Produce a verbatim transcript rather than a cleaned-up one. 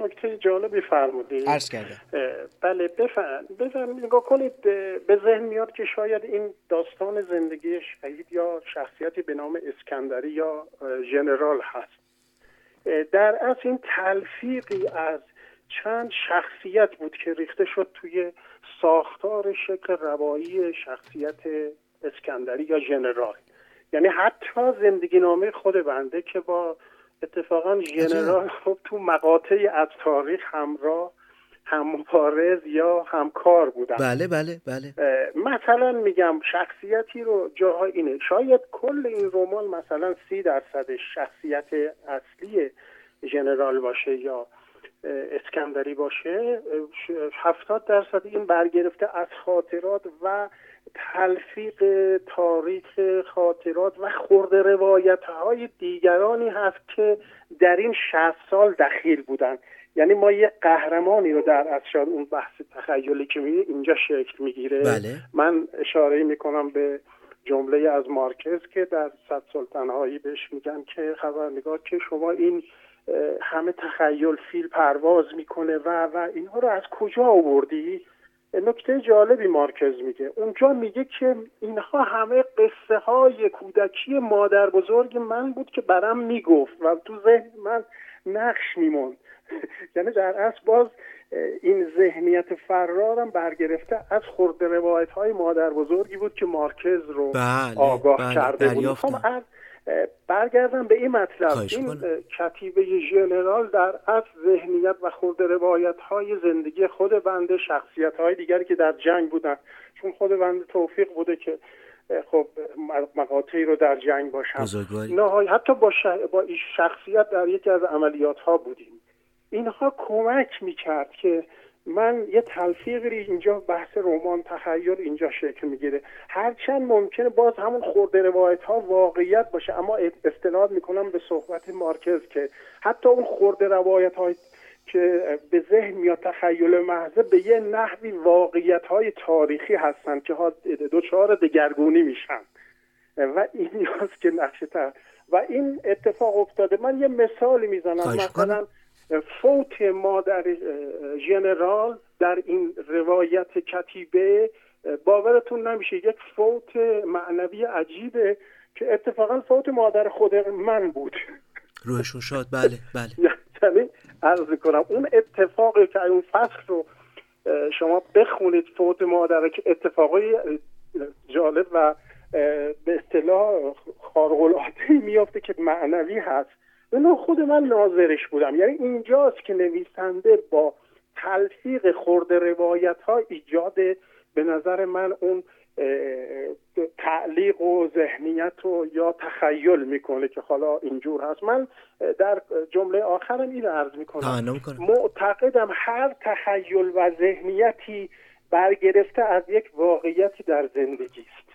نکته جالبی فرمودید. عرض کردم. بله بفرمایید. بفرمایید نگاه کنید، به ذهن میاد که شاید این داستان زندگی شهید یا شخصیتی به نام اسکندری یا ژنرال هست. در اصل این تلفیقی از چند شخصیت بود که ریخته شد توی ساختار شکل روایی شخصیت اسکندری یا ژنرال. یعنی حتی زندگی نامه خود بنده که با اتفاقا ژنرال خب تو مقاطعی از تاریخ همراه، هم مبارز یا همکار بودن. بله بله بله. مثلا میگم شخصیتی رو جاهای اینه، شاید کل این رمان مثلا سی درصد شخصیت اصلی ژنرال باشه یا اسکندری باشه، هفتاد درصد این برگرفته از خاطرات و تلفیق تاریخ خاطرات و خرده روایت‌های دیگرانی هست که در این شصت سال دخیل بودن. یعنی ما یه قهرمانی رو در اصل شاید اون بحث تخیلی که میگه اینجا شکل میگیره. بله. من اشاره میکنم به جمله از مارکز که در صد سلطنهایی بهش میگن که خبرنگار که شما این همه تخیل فیل پرواز میکنه و و اینها رو از کجا آوردی؟ نکته جالبی مارکز میگه اونجا، میگه که اینها همه قصه های کودکی مادر بزرگ من بود که برام میگفت و تو ذهن من نقش میموند. یعنی در اصل باز این ذهنیت فرارم برگرفته از خرده روایت های مادر بزرگی بود که مارکز رو بله، آگاه بله، کرده بود. میخوام برگردم به این مطلب. این کتیبه ژنرال در اصل ذهنیت و خرده روایت های زندگی خود بنده، شخصیت های دیگری که در جنگ بودن، چون خود بنده توفیق بوده که خب مقاطعی رو در جنگ باشم، نه حتی با, ش... با این شخصیت در یکی از عملیات ها بودیم. اینها کمک میکرد که من یه تلفیقی اینجا بحث رمان تخیل اینجا شکل میگیره، هرچند ممکنه باز همون خرده روایت ها واقعیت باشه، اما استناد میکنم به صحبت مارکز که حتی اون خرده روایت های که به ذهن میاد تخیل محض به یه نحوی واقعیت های تاریخی هستن که ها دوچار دگرگونی میشن و این نیاز که نقشه تر و این اتفاق افتاده. من یه مثالی میزنم، مثلا فوت مادر ژنرال در این روایت کتیبه باورتون نمیشه یک فوت معنوی عجیبه که اتفاقا فوت مادر خود من بود. روحشون شاد. بله بله. یعنی عرض کنم اون اتفاقی که اون فصل رو شما بخونید، فوت مادر، که اتفاقی جالب و به اصطلاح خارق العاده میافته که معنوی هست. اینو خود من ناظرش بودم. یعنی اینجاست که نویسنده با تلفیق خرده روایت ها ایجاد به نظر من اون تعلیق و ذهنیت رو یا تخیل میکنه که حالا اینجور هست. من در جمله آخرم این عرض میکنم معتقدم هر تخیل و ذهنیتی برگرفته از یک واقعیتی در زندگی است.